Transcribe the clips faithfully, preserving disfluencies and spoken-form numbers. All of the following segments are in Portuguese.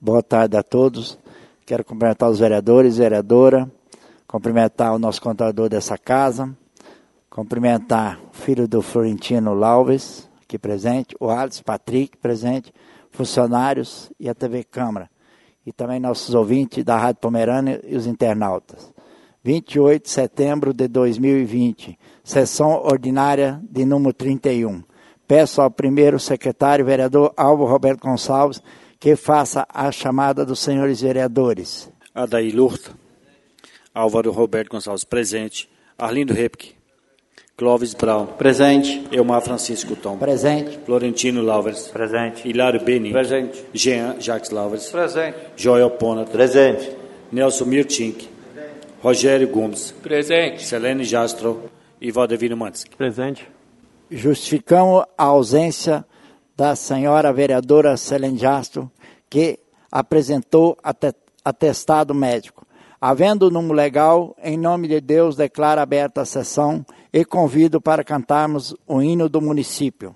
Boa tarde a todos. Quero cumprimentar os vereadores, vereadora, cumprimentar o nosso contador dessa casa, cumprimentar o filho do Florentino Lauves, aqui presente, o Alisson Patrick, presente, funcionários e a T V Câmara, e também nossos ouvintes da Rádio Pomerânia e os internautas. vinte e oito de setembro de dois mil e vinte, sessão ordinária de número trinta e um. Peço ao primeiro secretário, vereador Álvaro Roberto Gonçalves, que faça a chamada dos senhores vereadores. Adair Lurta, Álvaro Roberto Gonçalves, presente. Arlindo Repke, Clóvis Brown, Presente. Elmar Francisco Tom, Presente. Florentino Lauves, Presente. Hilário Beni, Presente. Jean Jacques Lauves, Presente. Joel Ponat, Presente. Nelson Mirtink, Rogério Gomes, Presente. Selene Jastro e Valdevino Mansky. Presente. Justificamos a ausência da senhora vereadora Selene Jastro, que apresentou atestado médico. Havendo número legal, em nome de Deus, declaro aberta a sessão e convido para cantarmos o hino do município.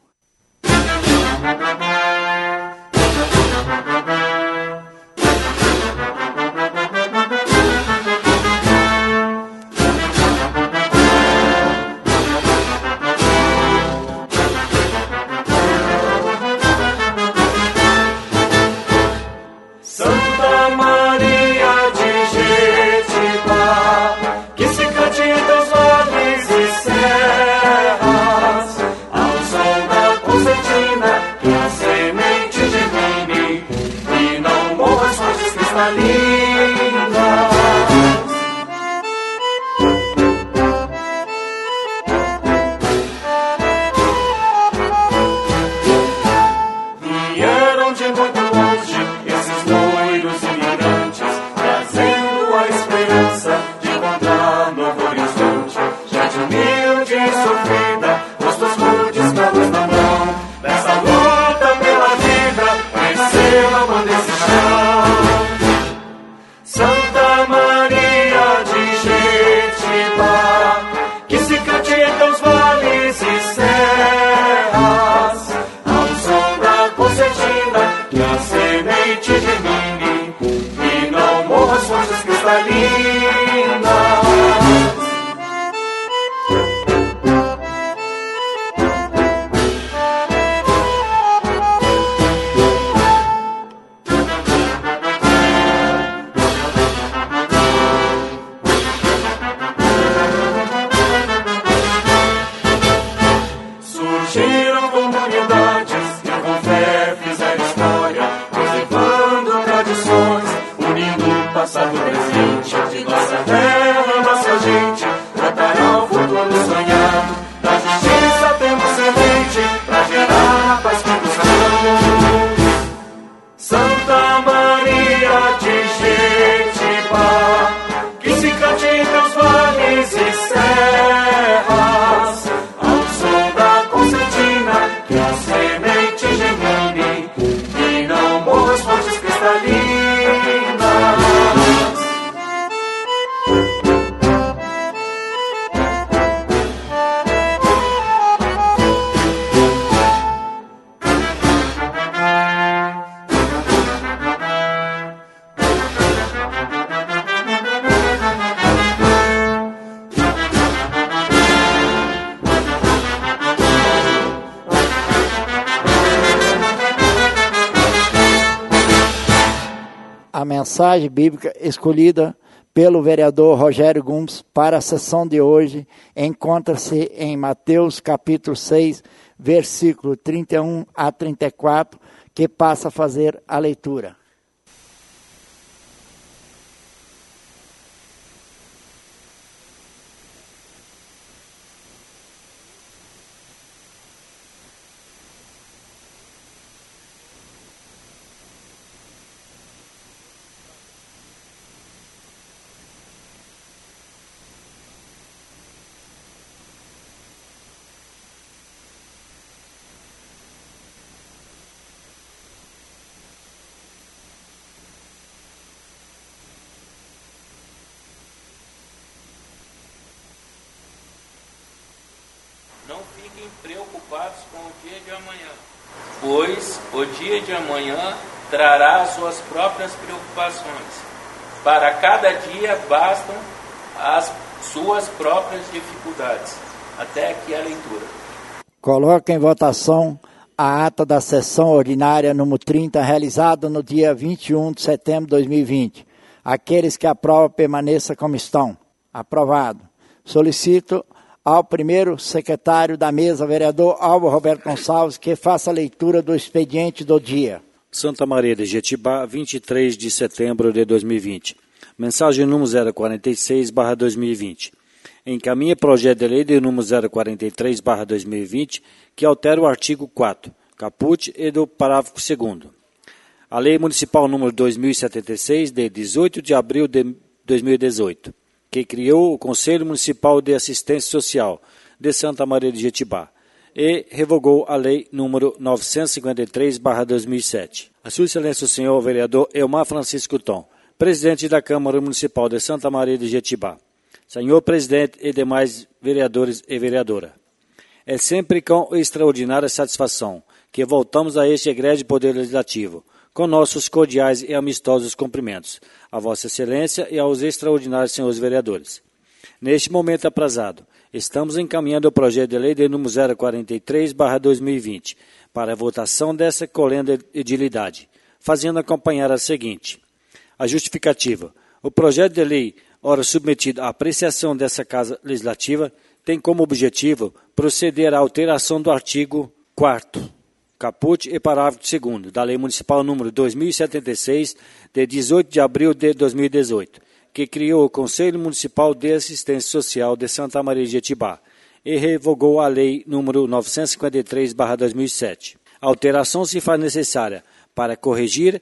A mensagem bíblica escolhida pelo vereador Rogério Gomes para a sessão de hoje encontra-se em Mateus capítulo seis, versículo trinta e um a trinta e quatro, que passa a fazer a leitura. Não fiquem preocupados com o dia de amanhã, pois o dia de amanhã trará suas próprias preocupações. Para cada dia bastam as suas próprias dificuldades. Até aqui a leitura. Coloca em votação a ata da sessão ordinária número trinta, realizada no dia vinte e um de setembro de dois mil e vinte. Aqueles que aprovam, permaneçam como estão. Aprovado. Solicito ao primeiro secretário da mesa, vereador Álvaro Roberto Gonçalves, que faça a leitura do expediente do dia. Santa Maria de Jetibá, vinte e três de setembro de dois mil e vinte. Mensagem número zero quarenta e seis barra dois mil e vinte. Encaminha projeto de lei de número zero quarenta e três barra dois mil e vinte, que altera o artigo quatro, caput e do parágrafo segundo. A Lei Municipal número dois mil e setenta e seis, de dezoito de abril de dois mil e dezoito, que criou o Conselho Municipal de Assistência Social de Santa Maria de Jetibá, e revogou a Lei número novecentos e cinquenta e três barra dois mil e sete. A sua excelência o senhor vereador Elmar Francisco Tom, presidente da Câmara Municipal de Santa Maria de Jetibá, senhor presidente e demais vereadores e vereadora. É sempre com extraordinária satisfação que voltamos a este egrégio Poder Legislativo, com nossos cordiais e amistosos cumprimentos a Vossa Excelência e aos extraordinários senhores vereadores. Neste momento aprazado, estamos encaminhando o projeto de lei de número zero quarenta e três barra dois mil e vinte para a votação dessa colenda edilidade, fazendo acompanhar a seguinte. A justificativa. O projeto de lei, ora submetido à apreciação dessa Casa Legislativa, tem como objetivo proceder à alteração do artigo quarto, caput e parágrafo segundo da Lei Municipal número dois mil e setenta e seis, de dezoito de abril de dois mil e dezoito, que criou o Conselho Municipal de Assistência Social de Santa Maria de Jetibá e revogou a Lei número novecentos e cinquenta e três barra dois mil e sete. A alteração se faz necessária para corrigir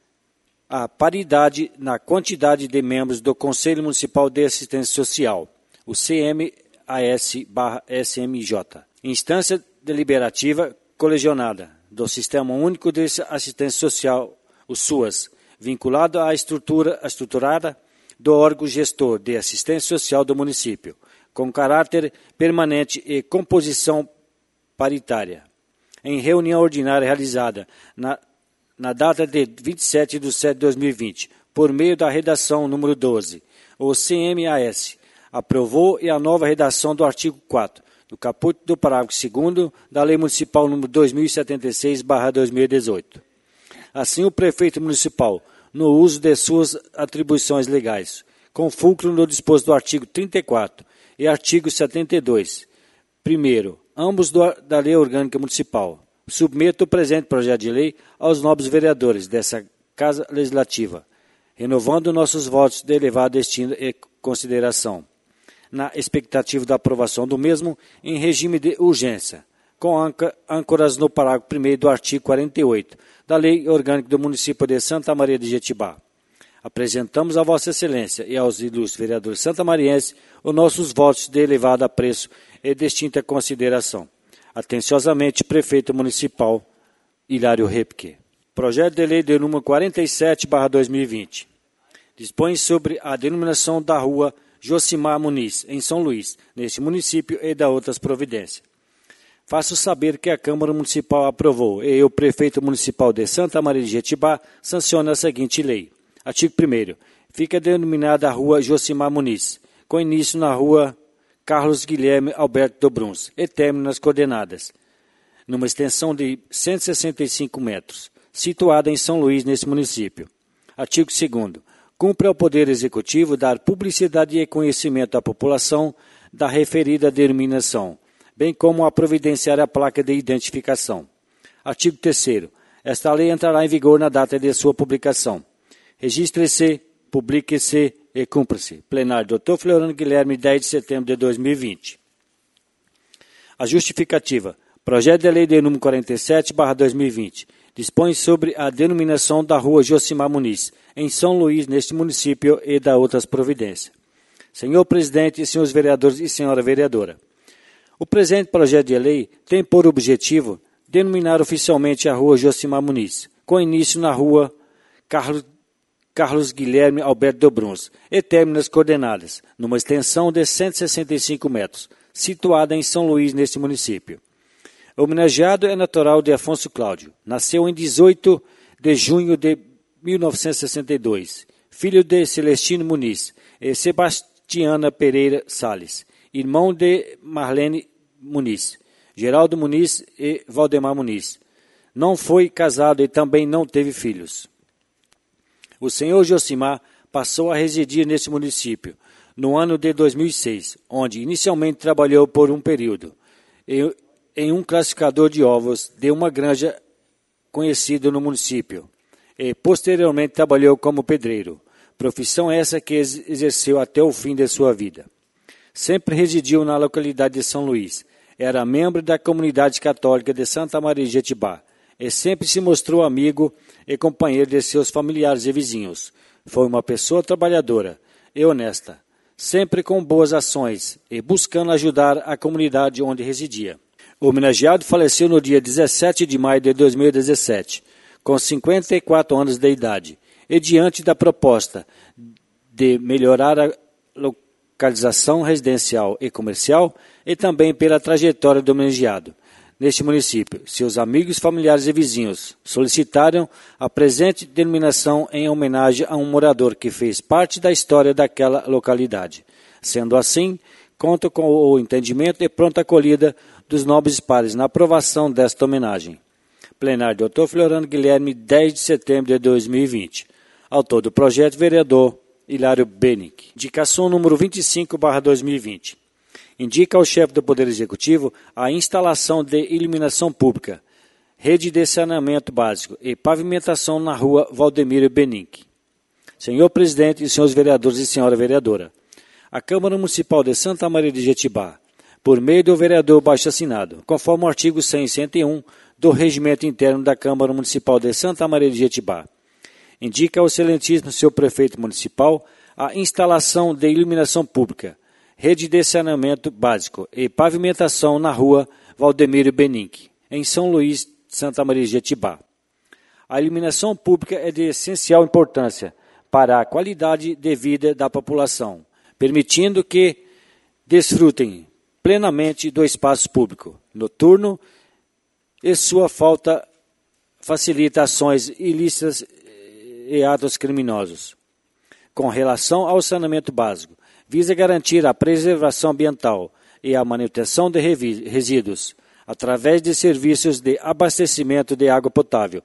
a paridade na quantidade de membros do Conselho Municipal de Assistência Social, o C M A S barra S M J, instância deliberativa colegiada do Sistema Único de Assistência Social, o SUAS, vinculado à estrutura estruturada do órgão gestor de assistência social do município, com caráter permanente e composição paritária. Em reunião ordinária realizada na, na data de vinte e sete de setembro de dois mil e vinte, por meio da redação número doze, o C M A S aprovou e a nova redação do artigo quatro, do caput do parágrafo segundo da Lei Municipal número dois mil e setenta e seis barra dois mil e dezoito. Assim, o prefeito municipal, no uso de suas atribuições legais, com fulcro no disposto do artigo trinta e quatro e artigo setenta e dois, primeiro, ambos do, da Lei Orgânica Municipal, submeto o presente projeto de lei aos nobres vereadores dessa Casa Legislativa, renovando nossos votos de elevado destino e consideração, na expectativa da aprovação do mesmo em regime de urgência, com âncoras no parágrafo primeiro do artigo quarenta e oito da Lei Orgânica do Município de Santa Maria de Jetibá. Apresentamos a Vossa Excelência e aos ilustres vereadores santamarienses os nossos votos de elevado apreço e distinta consideração. Atenciosamente, Prefeito Municipal Hilário Repke. Projeto de Lei de número quarenta e sete barra dois mil e vinte. Dispõe sobre a denominação da rua Josimar Muniz, em São Luís, neste município, e da outras providências. Faço saber que a Câmara Municipal aprovou e o Prefeito Municipal de Santa Maria de Jetibá sanciona a seguinte lei. Artigo primeiro. Fica denominada a rua Josimar Muniz, com início na rua Carlos Guilherme Alberto Dobruns e término nas coordenadas, numa extensão de cento e sessenta e cinco metros, situada em São Luís, nesse município. Artigo segundo. Cumpre ao Poder Executivo dar publicidade e conhecimento à população da referida denominação, bem como a providenciar a placa de identificação. Artigo terceiro. Esta lei entrará em vigor na data de sua publicação. Registre-se, publique-se e cumpra-se. Plenário doutor Floriano Guilherme, dez de setembro de dois mil e vinte. A justificativa. Projeto de lei de número quarenta e sete barra dois mil e vinte. Dispõe sobre a denominação da rua Josimar Muniz, em São Luís, neste município, e da outras providências. Senhor presidente, senhores vereadores e senhora vereadora, o presente projeto de lei tem por objetivo denominar oficialmente a rua Josimar Muniz, com início na rua Carlos, Carlos Guilherme Alberto Dobruns e términos coordenadas, numa extensão de cento e sessenta e cinco metros, situada em São Luís, neste município. O homenageado é natural de Afonso Cláudio. Nasceu em dezoito de junho de mil novecentos e sessenta e dois, filho de Celestino Muniz e Sebastiana Pereira Salles, irmão de Marlene Muniz, Geraldo Muniz e Valdemar Muniz. Não foi casado e também não teve filhos. O senhor Josimar passou a residir neste município no ano de dois mil e seis, onde inicialmente trabalhou por um período em, em um classificador de ovos de uma granja conhecida no município e posteriormente trabalhou como pedreiro, profissão essa que exerceu até o fim de sua vida. Sempre residiu na localidade de São Luís, era membro da comunidade católica de Santa Maria de Jetibá e sempre se mostrou amigo e companheiro de seus familiares e vizinhos. Foi uma pessoa trabalhadora e honesta, sempre com boas ações e buscando ajudar a comunidade onde residia. O homenageado faleceu no dia dezessete de maio de dois mil e dezessete, com cinquenta e quatro anos de idade, e diante da proposta de melhorar a localização residencial e comercial, e também pela trajetória do homenageado neste município, seus amigos, familiares e vizinhos solicitaram a presente denominação em homenagem a um morador que fez parte da história daquela localidade. Sendo assim, conto com o entendimento e pronta acolhida dos nobres pares na aprovação desta homenagem. Plenário doutor Floriano Guilherme, dez de setembro de dois mil e vinte. Autor do projeto, vereador Hilário Benick. Indicação número vinte e cinco barra dois mil e vinte. Indica ao chefe do Poder Executivo a instalação de iluminação pública, rede de saneamento básico e pavimentação na rua Valdemiro Benick. Senhor presidente e senhores vereadores e senhora vereadora, a Câmara Municipal de Santa Maria de Jetibá, por meio do vereador baixo-assinado, conforme o artigo cem e cento e um do Regimento Interno da Câmara Municipal de Santa Maria de Jetibá, indica ao excelentíssimo senhor prefeito municipal a instalação de iluminação pública, rede de saneamento básico e pavimentação na rua Valdemiro Benick, em São Luís, Santa Maria de Jetibá. A iluminação pública é de essencial importância para a qualidade de vida da população, permitindo que desfrutem plenamente do espaço público noturno e sua falta facilita ações ilícitas e atos criminosos. Com relação ao saneamento básico, visa garantir a preservação ambiental e a manutenção de resíduos, através de serviços de abastecimento de água potável,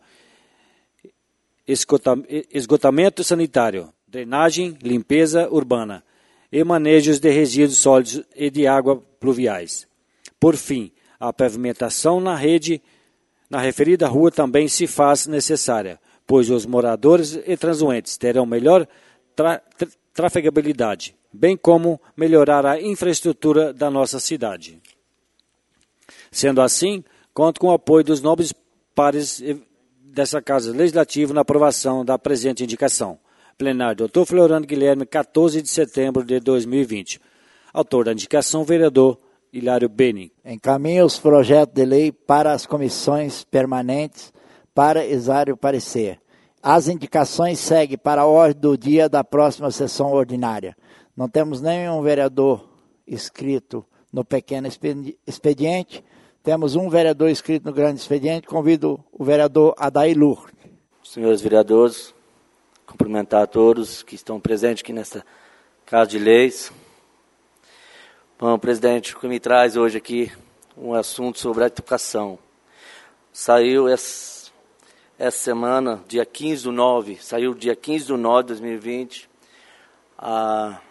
esgotamento sanitário, drenagem, limpeza urbana e manejos de resíduos sólidos e de água pluviais. Por fim, a pavimentação na rede, na referida rua também se faz necessária, pois os moradores e transuentes terão melhor tra trafegabilidade, bem como melhorar a infraestrutura da nossa cidade. Sendo assim, conto com o apoio dos nobres pares dessa Casa Legislativa na aprovação da presente indicação. Plenário doutor Floriano Guilherme, quatorze de setembro de dois mil e vinte. Autor da indicação, vereador Hilário Benick. Encaminha os projetos de lei para as comissões permanentes para exame e parecer. As indicações seguem para a ordem do dia da próxima sessão ordinária. Não temos nenhum vereador inscrito no pequeno expediente. Temos um vereador inscrito no grande expediente. Convido o vereador Adair Lourdes. Senhores vereadores, cumprimentar a todos que estão presentes aqui nesta Casa de Leis. Bom, presidente, o que me traz hoje aqui um assunto sobre a educação. Saiu essa... Essa semana, dia quinze do nove, saiu dia quinze do nove de dois mil e vinte, a,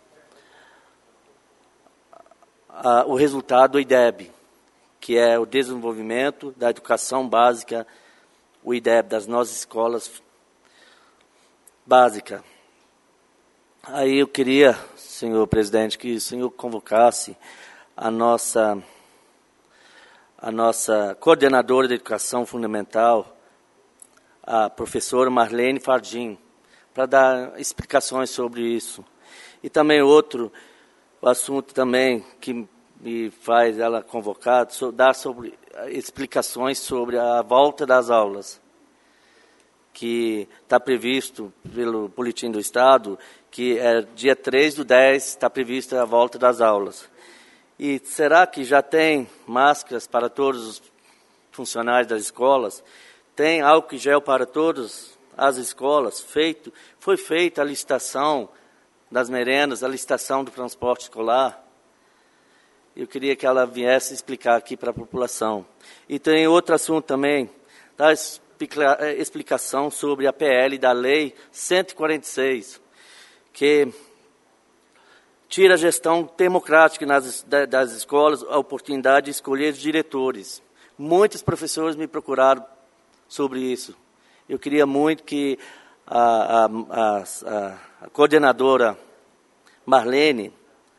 a, o resultado do I D E B, que é o desenvolvimento da educação básica, o I D E B, das nossas escolas básicas. Aí eu queria, senhor presidente, que o senhor convocasse a nossa, a nossa coordenadora de educação fundamental, a professora Marlene Fardim, para dar explicações sobre isso. E também outro assunto também que me faz ela convocar, so, dar sobre, explicações sobre a volta das aulas, que está previsto pelo Boletim do Estado, que é dia três do dez, está prevista a volta das aulas. E será que já tem máscaras para todos os funcionários das escolas? tem álcool gel para todas as escolas, feito, foi feita a licitação das merendas, a licitação do transporte escolar. Eu queria que ela viesse explicar aqui para a população. E tem outro assunto também, da explicação sobre a P L da Lei cento e quarenta e seis, que tira a gestão democrática nas, das escolas, a oportunidade de escolher os diretores. Muitos professores me procuraram sobre isso. Eu queria muito que a, a, a, a coordenadora Marlene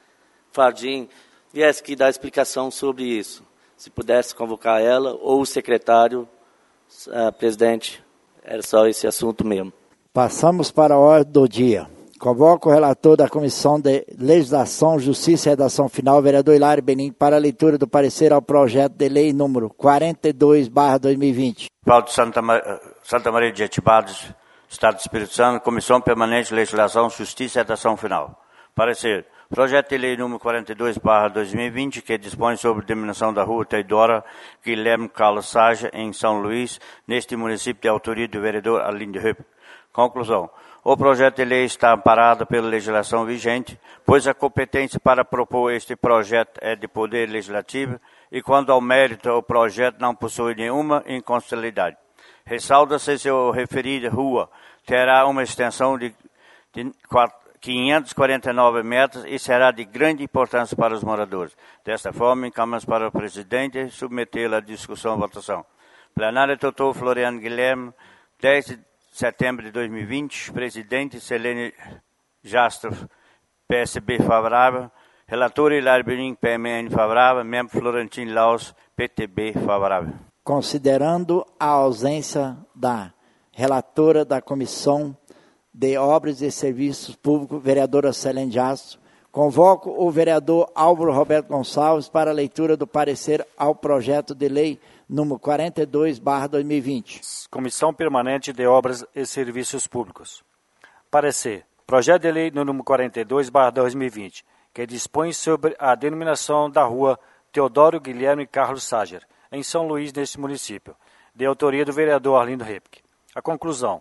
Fardim viesse aqui dar explicação sobre isso. Se pudesse convocar ela ou o secretário, uh, presidente, era só esse assunto mesmo. Passamos para a ordem do dia. Convoco o relator da Comissão de Legislação, Justiça e Redação Final, vereador Hilário Benim, para a leitura do parecer ao projeto de lei número quarenta e dois barra dois mil e vinte. Paulo de Santa, Mar... Santa Maria de Jetibá, Estado do Espírito Santo, Comissão Permanente de Legislação, Justiça e Redação Final. Parecer. Projeto de lei número quarenta e dois barra dois mil e vinte, que dispõe sobre a denominação da rua Teodora Guilherme Carlos Saja, em São Luís, neste município, de autoria do vereador Arlindo Ripke. Conclusão. O projeto de lei está amparado pela legislação vigente, pois a competência para propor este projeto é de Poder Legislativo e, quando ao mérito, o projeto não possui nenhuma inconstitucionalidade. Ressalta-se que a referida rua terá uma extensão de, de quinhentos e quarenta e nove metros e será de grande importância para os moradores. Desta forma, encaminhamos para o presidente submetê-la à discussão e votação. Plenário doutor Floriano Guilherme, dez de setembro de dois mil e vinte, presidente Selene Jastro, P S B favorável, relator Hilário Benim, P M N favorável, membro Florentino Laus, P T B favorável. Considerando a ausência da relatora da Comissão de Obras e Serviços Públicos, vereadora Selene Jastro, convoco o vereador Álvaro Roberto Gonçalves para a leitura do parecer ao projeto de lei número quarenta e dois barra dois mil e vinte. Comissão Permanente de Obras e Serviços Públicos. Parecer. Projeto de lei número quarenta e dois barra dois mil e vinte, que dispõe sobre a denominação da rua Teodoro Guilherme Carlos Sager, em São Luís, neste município, de autoria do vereador Arlindo Ripke. A conclusão.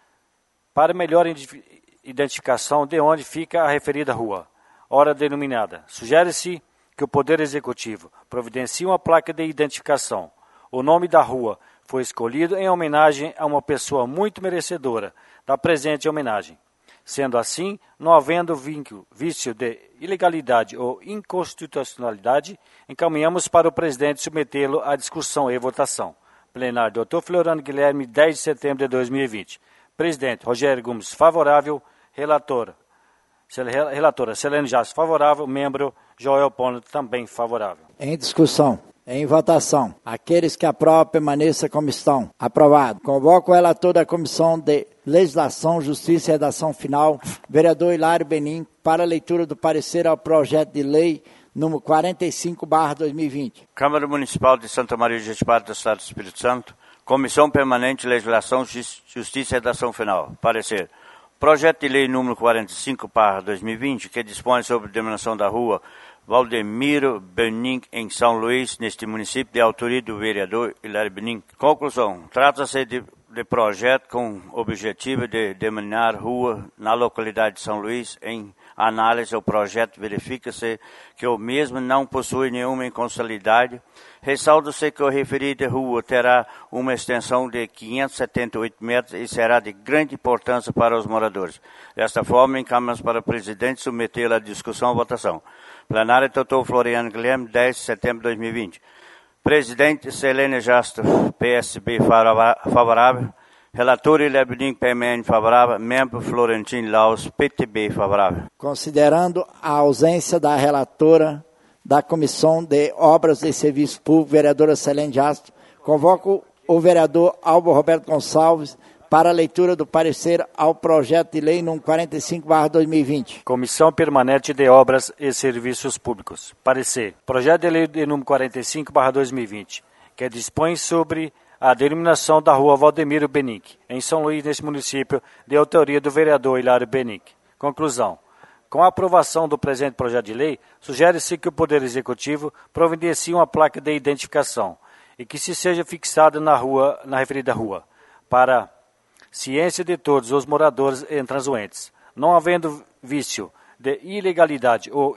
Para melhor identificação de onde fica a referida rua, ora denominada, sugere-se que o Poder Executivo providencie uma placa de identificação. O nome da rua foi escolhido em homenagem a uma pessoa muito merecedora da presente homenagem. Sendo assim, não havendo vínculo, vício de ilegalidade ou inconstitucionalidade, encaminhamos para o presidente submetê-lo à discussão e votação. Plenário doutor Floriano Guilherme, dez de setembro de dois mil e vinte. Presidente Rogério Gomes, favorável. Relatora, relatora Selene Jastro, favorável. Membro Joel Pono, também favorável. Em discussão. Em votação. Aqueles que aprovam, permaneçam como estão. Aprovado. Convoco o relator da Comissão de Legislação, Justiça e Redação Final, vereador Hilário Benim, para a leitura do parecer ao projeto de lei número quarenta e cinco barra dois mil e vinte. Câmara Municipal de Santa Maria de Jetibá, do Estado do Espírito Santo, Comissão Permanente de Legislação, Justiça e Redação Final. Parecer. Projeto de lei número quarenta e cinco barra dois mil e vinte, que dispõe sobre a denominação da rua Valdemiro Benim, em São Luís, neste município, de autoria do vereador Hilário Benim. Conclusão. Trata-se de, de projeto com objetivo de denominar rua na localidade de São Luís. Em análise ao projeto, verifica-se que o mesmo não possui nenhuma inconstitucionalidade. Ressalta-se que a referida rua terá uma extensão de quinhentos e setenta e oito metros e será de grande importância para os moradores. Desta forma, encaminhamos para o presidente submetê-la à discussão e votação. Plenário doutor Floriano Guilherme, dez de setembro de dois mil e vinte. Presidente Selene Jastro, P S B favorável. Relator Hilário Benim, P M N favorável. Membro Florentino Laus, P T B favorável. Considerando a ausência da relatora da Comissão de Obras e Serviços Públicos, vereadora Selene Jastro, convoco o vereador Álvaro Roberto Gonçalves para a leitura do parecer ao projeto de lei número quarenta e cinco barra dois mil e vinte. Comissão Permanente de Obras e Serviços Públicos. Parecer. Projeto de lei de número quarenta e cinco barra dois mil e vinte, que dispõe sobre a denominação da rua Valdemiro Benim, em São Luís, neste município, de autoria do vereador Hilário Benim. Conclusão. Com a aprovação do presente projeto de lei, sugere-se que o Poder Executivo providencie uma placa de identificação e que se seja fixada na rua, na referida rua. para ciência de todos os moradores e transuentes. Não havendo vício de ilegalidade ou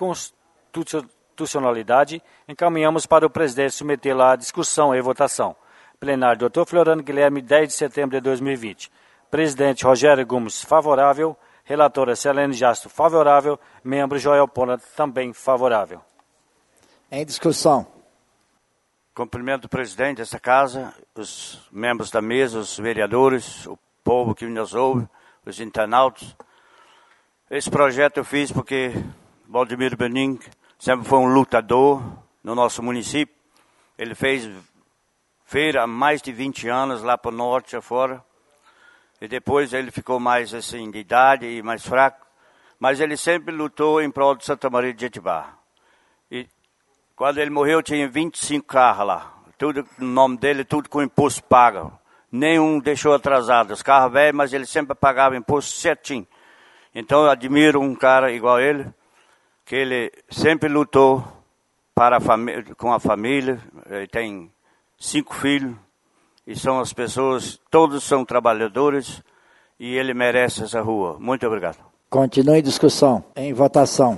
inconstitucionalidade, encaminhamos para o presidente submetê-la à discussão e votação. Plenário, doutor Floriano Guilherme, dez de setembro de dois mil e vinte. Presidente Rogério Gomes, favorável. Relatora Selene Jasto, favorável. Membro Joel Pona, também favorável. Em discussão. Cumprimento o presidente desta casa, os membros da mesa, os vereadores, o povo que nos ouve, os internautas. Esse projeto eu fiz porque Valdemiro Benin sempre foi um lutador no nosso município. Ele fez feira há mais de vinte anos lá para o norte afora. E depois ele ficou mais assim de idade e mais fraco. Mas ele sempre lutou em prol de Santa Maria de Jetibá. E quando ele morreu tinha vinte e cinco carros lá. Tudo no nome dele, tudo com imposto pago. Nenhum deixou atrasado. Os carros velhos, mas ele sempre pagava imposto certinho. Então eu admiro um cara igual ele, que ele sempre lutou para a família, com a família. Ele tem cinco filhos. E são as pessoas, todos são trabalhadores, e ele merece essa rua. Muito obrigado. Continue em discussão. Em votação.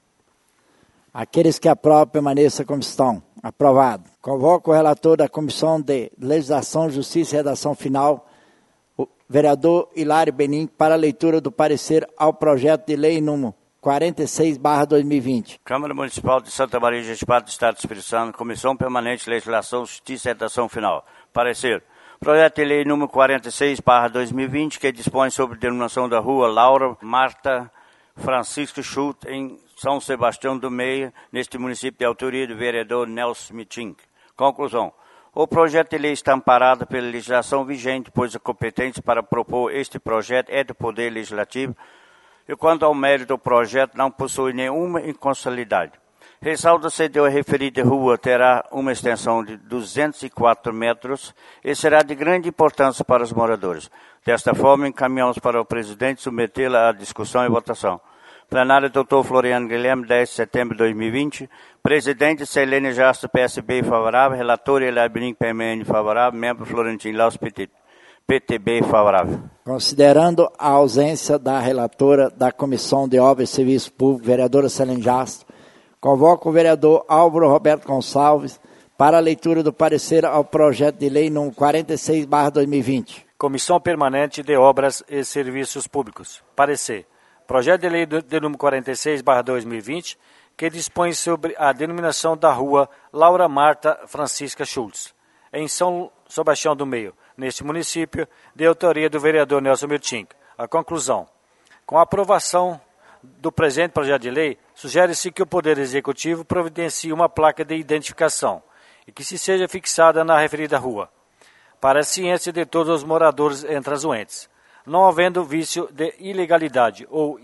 Aqueles que aprovam, permaneçam como estão. Aprovado. Convoco o relator da Comissão de Legislação, Justiça e Redação Final, o vereador Hilário Benin, para a leitura do parecer ao projeto de lei número quarenta e seis barra dois mil e vinte. Câmara Municipal de Santa Maria de Jetibá do Estado do Espírito Santo, Comissão Permanente de Legislação, Justiça e Redação Final. Parecer. Projeto de lei número quarenta e seis barra dois mil e vinte, que dispõe sobre a denominação da rua Laura Marta Francisco Schultz, em São Sebastião do Meia, neste município de autoria do vereador Nelson Mitink. Conclusão. O projeto de lei está amparado pela legislação vigente, pois a competência para propor este projeto é do Poder Legislativo, e quanto ao mérito do projeto, não possui nenhuma inconstitucionalidade. Ressalta-se que a referida rua terá uma extensão de duzentos e quatro metros e será de grande importância para os moradores. Desta forma, encaminhamos para o presidente submetê-la à discussão e votação. Plenário, doutor Floriano Guilherme, dez de setembro de dois mil e vinte. Presidente, Selene Jasto, P S B, favorável. Relator, Hilário Benin, P M N, favorável. Membro, Florentino Laus, P T B, favorável. Considerando a ausência da relatora da Comissão de Obras e Serviços Públicos, vereadora Selene Jasto, convoco o vereador Álvaro Roberto Gonçalves para a leitura do parecer ao projeto de lei número quarenta e seis barra dois mil e vinte. Comissão Permanente de Obras e Serviços Públicos. Parecer. Projeto de lei de número quarenta e seis barra dois mil e vinte, que dispõe sobre a denominação da rua Laura Marta Francisca Schultz, em São Sebastião do Meio, neste município, de autoria do vereador Nelson Mitink. A conclusão. Com a aprovação do presente projeto de lei, sugere-se que o Poder Executivo providencie uma placa de identificação e que se seja fixada na referida rua, para a ciência de todos os moradores e transuentes, não havendo vício de ilegalidade ou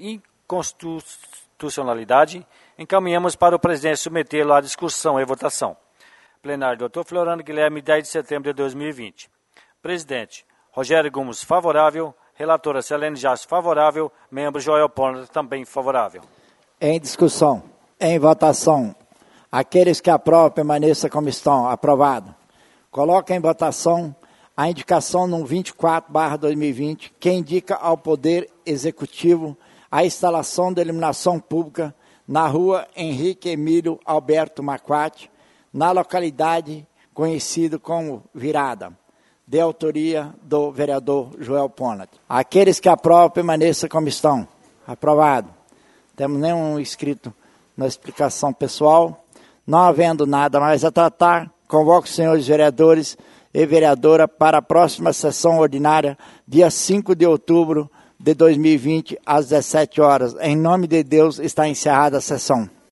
inconstitucionalidade, encaminhamos para o presidente submetê-lo à discussão e votação. Plenário, doutor Floriano Guilherme, dez de setembro de dois mil e vinte. Presidente, Rogério Gomes, favorável. Relatora Selene Jasso, favorável. Membro Joel Pona, também favorável. Em discussão. Em votação. Aqueles que aprovam, permaneçam como estão. Aprovado. Coloca em votação a indicação número vinte e quatro barra dois mil e vinte, que indica ao Poder Executivo a instalação de iluminação pública na rua Henrique Emílio Alberto Macquati, na localidade conhecida como Virada, de autoria do vereador Joel Pona. Aqueles que aprovam, permaneçam como estão. Aprovado. Temos nenhum inscrito na explicação pessoal. Não havendo nada mais a tratar, convoco os senhores vereadores e vereadora para a próxima sessão ordinária, dia cinco de outubro de dois mil e vinte, às dezessete horas. Em nome de Deus, está encerrada a sessão.